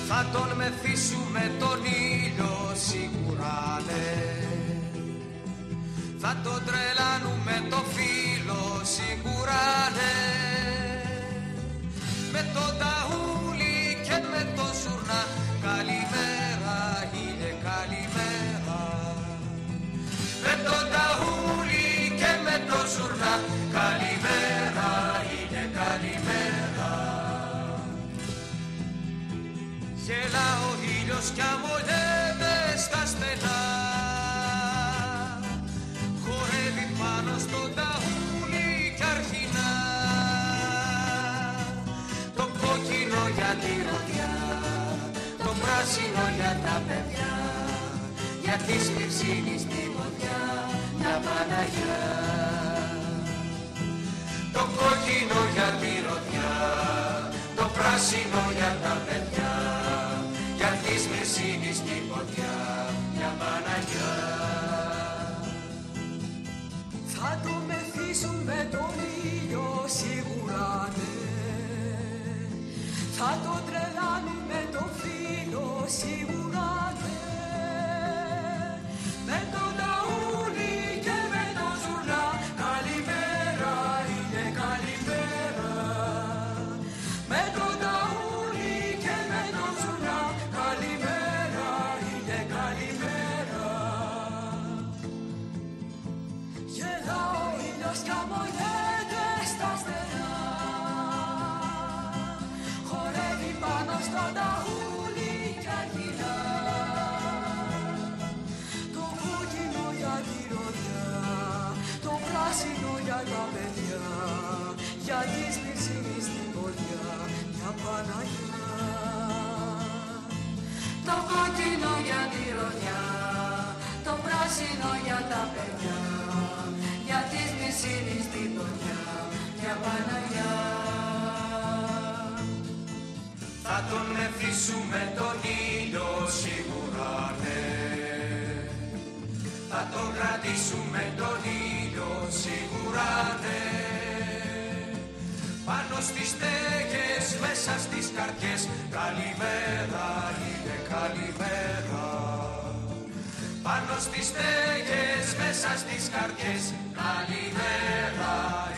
Θα τον μεθύσουμε τον ήλιο σίγουρα ναι. Θα τον τρελάνουμε το φίλο σίγουρα ναι. Με το ταούλι και με το ζουρνά καλημέρα ήλιε καλημέρα. Με το ταούλι και με το ζουρνά καλημέρα ήλιε καλημέρα. Γελά ο ήλιος κι αμολιέται στα στενά. Χορεύει πάνω στον ταούλι κι αρχινά. Το κόκκινο για τη ροδιά, το πράσινο για τα παιδιά, για τη Σπυρσίνη στη βοδιά μια Παναγιά. Το κόκκινο για τη ροδιά, το πράσινο για τα παιδιά, για τη Σπυρσίνη στη βοδιά μια Παναγιά. Θα το μεθύσουμε τον ήλιο σίγουρα ναι. Θα το τρελάνουμε το φίλο σίγουρα ναι. Με το ταούλι και με το ζουρνά καλημέρα είναι καλημέρα. Με το ταούλι και με το ζουρνά καλημέρα είναι καλημέρα. Γελά ο ήλιος κι αμολιέται στα στενά. Χορεύει πάνω στο ταούλι κι αρχινά. Το κόκκινο για τη ροδιά, το πράσινο για τα παιδιά, για τη Σπυρσίνη στη βοδιά μια Παναγιά. Το κόκκινο για τη ροδιά, το πράσινο για τα παιδιά, για τη Σπυρσίνη στη βοδιά μια Παναγιά. Θα τον μεθύσουμε τον ήλιο σίγουρα ναι. Θα τον κρατήσουμε τον ήλιο σίγουρα ναι. Πάνω στις στέγες, μέσα στις καρδιές καλημέρα είναι καλημέρα. Πάνω στις στέγες, μέσα στις καρδιές καλημέρα